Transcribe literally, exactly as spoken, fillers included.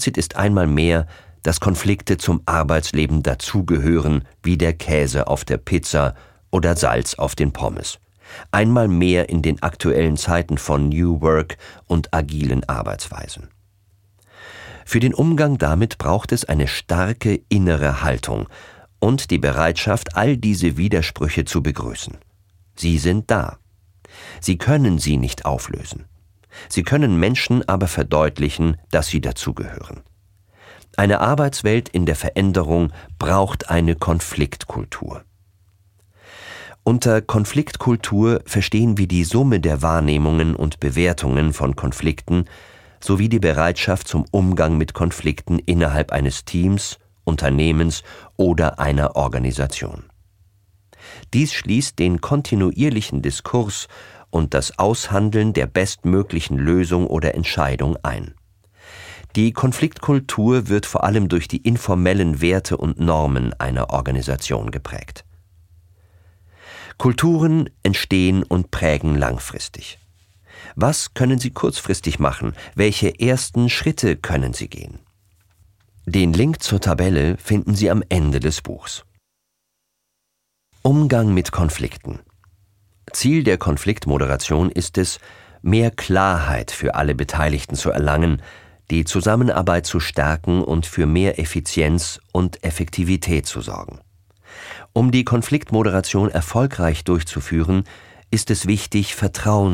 Fazit ist einmal mehr, dass Konflikte zum Arbeitsleben dazugehören, wie der Käse auf der Pizza oder Salz auf den Pommes. Einmal mehr in den aktuellen Zeiten von New Work und agilen Arbeitsweisen. Für den Umgang damit braucht es eine starke innere Haltung und die Bereitschaft, all diese Widersprüche zu begrüßen. Sie sind da. Sie können sie nicht auflösen. Sie können Menschen aber verdeutlichen, dass sie dazugehören. Eine Arbeitswelt in der Veränderung braucht eine Konfliktkultur. Unter Konfliktkultur verstehen wir die Summe der Wahrnehmungen und Bewertungen von Konflikten sowie die Bereitschaft zum Umgang mit Konflikten innerhalb eines Teams, Unternehmens oder einer Organisation. Dies schließt den kontinuierlichen Diskurs und das Aushandeln der bestmöglichen Lösung oder Entscheidung ein. Die Konfliktkultur wird vor allem durch die informellen Werte und Normen einer Organisation geprägt. Kulturen entstehen und prägen langfristig. Was können Sie kurzfristig machen? Welche ersten Schritte können Sie gehen? Den Link zur Tabelle finden Sie am Ende des Buchs. Umgang mit Konflikten. Ziel der Konfliktmoderation ist es, mehr Klarheit für alle Beteiligten zu erlangen, die Zusammenarbeit zu stärken und für mehr Effizienz und Effektivität zu sorgen. Um die Konfliktmoderation erfolgreich durchzuführen, ist es wichtig, Vertrauen